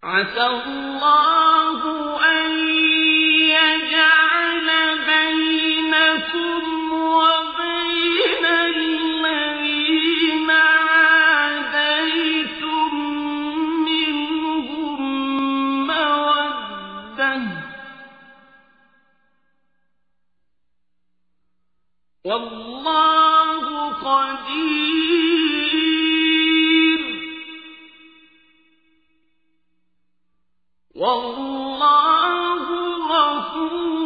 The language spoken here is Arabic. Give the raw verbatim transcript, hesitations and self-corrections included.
عسى الله أن يجعل بينكم وبين الذين عاديتم منهم مودة والله قدير والله غفور